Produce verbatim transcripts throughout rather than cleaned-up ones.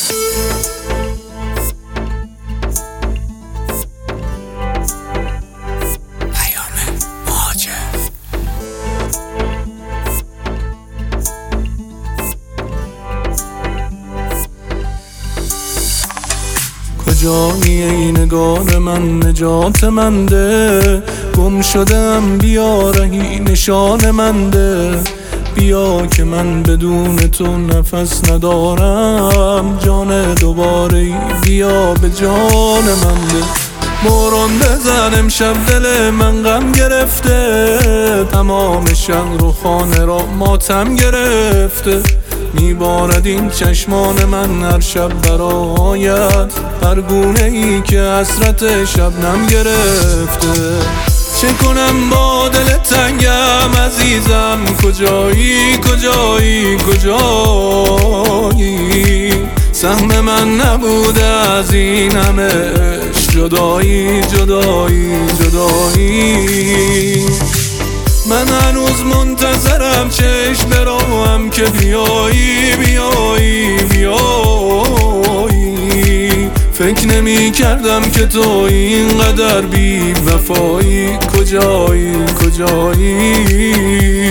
کجایی ای نگار من، نجات من ده، گم شدم بیا رهی نشان من ده. بیا که من بدون تو نفس ندارم، جان دوباره ای بیا به جان من ده. باران بزن امشب دل من غم گرفته، تمام شهر و خانه را ماتم گرفته. میبارد این چشمان من هر شب برایت، پرگونه ای که حسرت شبنم گرفته. چه کنم با دل تنگم عزیزم، کجایی کجایی کجایی؟ سهم من نبوده از این همه عشق، جدایی جدایی جدایی. من هنوز منتظرم چشم براهم که بیایی بیایی بیایی. فکر نمی کردم که تو اینقدر بی وفایی، کجایی کجایی؟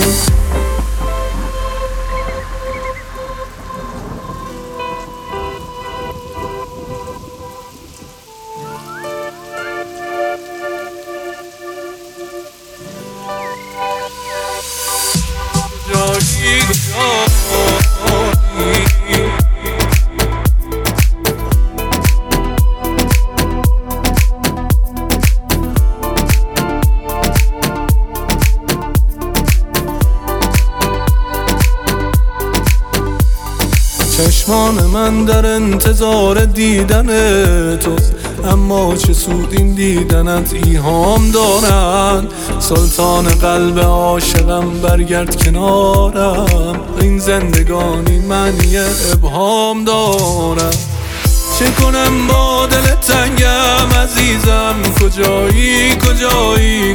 چشمان من در انتظار دیدن توست، اما چه سود این دیدنت ایهام دارن. سلطان قلب عاشقم برگرد کنارم، این زندگانی معنی ابهام دارم. چه کنم با دل تنگم عزیزم، کجایی کجایی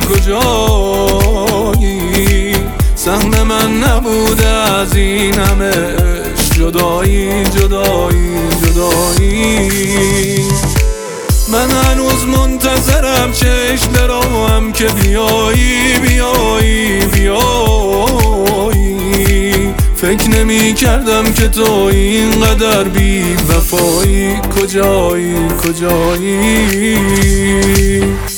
کجایی؟ سهم من نبوده از این همه عشق، جدایی جدایی جدایی. من هنوز منتظرم چشم براهم که بیایی بیایی بیایی. فکر نمی کردم که تو اینقدر بی وفایی، کجایی کجایی؟